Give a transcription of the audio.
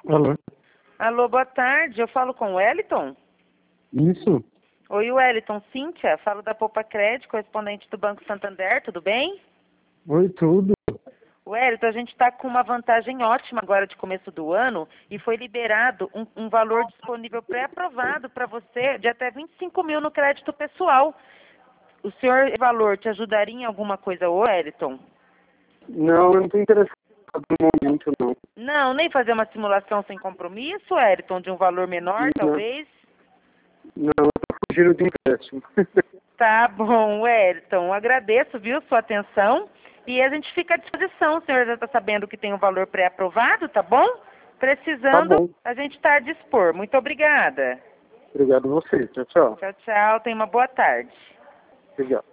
Alô? Alô, boa tarde. Eu falo com o Wellington? Isso? Oi, Wellington. Cíntia, falo da Poupa Crédito, correspondente do Banco Santander, tudo bem? Oi, tudo? Wellington, a gente está com uma vantagem ótima agora de começo do ano e foi liberado um valor disponível pré-aprovado para você de até 25 mil no crédito pessoal. O senhor, esse valor, te ajudaria em alguma coisa, Wellington? Não, eu não estou interessado no momento, não. Não, nem fazer uma simulação sem compromisso, Wellington, de um valor menor, Não, talvez? não, eu estou fugindo de empréstimo. Tá bom, Wellington. Agradeço, viu, sua atenção. E a gente fica à disposição. O senhor já está sabendo que tem um valor pré-aprovado, tá bom? Tá Precisando, bom. a gente está a dispor. Muito obrigada. Obrigado a você. Tchau, tchau. Tchau, tchau. Tenha uma boa tarde. Obrigado.